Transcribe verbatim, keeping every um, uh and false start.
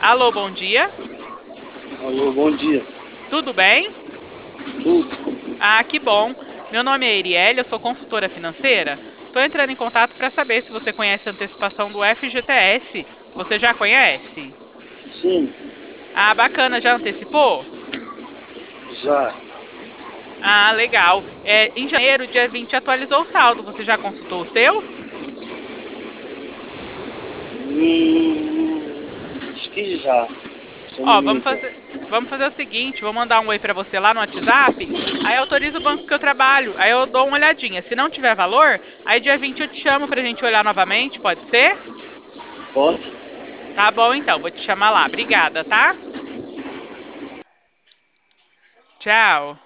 Alô, bom dia. Alô, bom dia. Tudo bem? Tudo. Ah, que bom. Meu nome é Erielle, eu sou consultora financeira. Estou entrando em contato para saber se você conhece a antecipação do F G T S. Você já conhece? Sim, Ah, bacana, já antecipou? já. Ah, legal. É, em janeiro, dia vinte, atualizou o saldo. Você já consultou o seu? Hum, acho que já. Se eu não Ó, me vamos engano. fazer, vamos fazer o seguinte, vou mandar um oi para você lá no WhatsApp, aí autoriza o banco que eu trabalho, aí eu dou uma olhadinha. Se não tiver valor, aí dia vinte eu te chamo pra gente olhar novamente, pode ser? Pode? Tá bom então, vou te chamar lá. Obrigada, tá? Tchau.